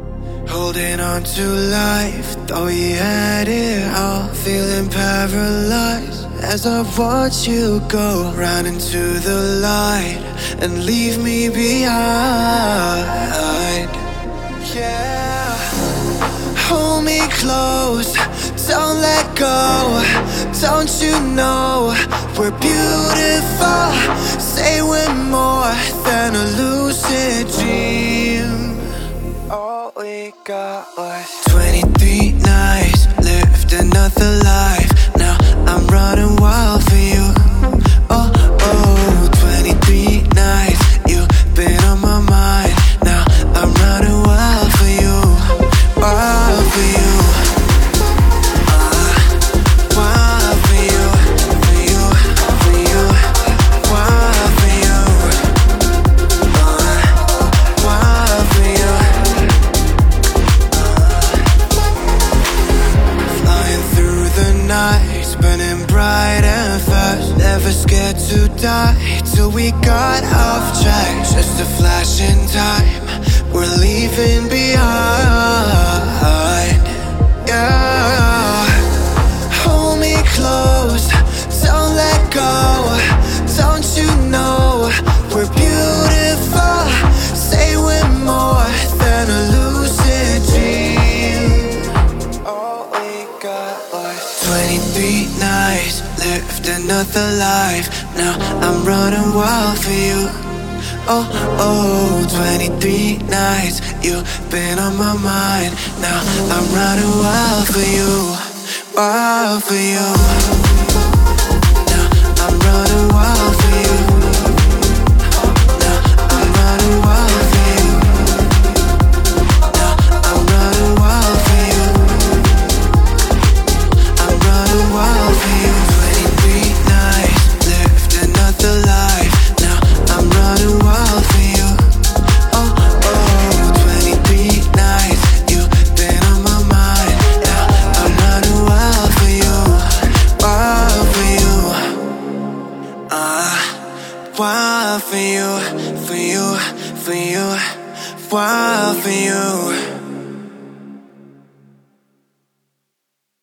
Holding on to life, thought we had it all. Feeling paralyzed as I watch you go round into the light and leave me behind. Yeah, hold me close, don't let go. Don't you know we're beautiful? Say we're more than a lucid dream. All we got was 23 nights, lived another life. Now I'm running wild for you. Oh, oh, 23 nights, you've been on my mind. Now I'm running wild for you, wild for you. Wild for you, for you, for you. Wild for you, wild for you. Flying through the night, burning bright and fast. Never scared to die till we got off track. Just a flash in time, we're leaving behind. Yeah, hold me close, don't let go. Don't you know we're beautiful? Say we're more than a lucid dream. All we got was 23 nights, lived another life. Now I'm running wild for you. Oh, oh, 23 nights, you've been on my mind. Now I'm running wild for you, wild for you. Now I'm running wild for you. Now I'm running wild for you. Now I'm running wild for you. I'm running wild for you. 23 nights, lived another life. Now I'm running wild for you. Oh, oh, 23 nights, you've been on my mind. Now I'm running wild for you, wild for you. Wild for you, for you, for you, wild for you.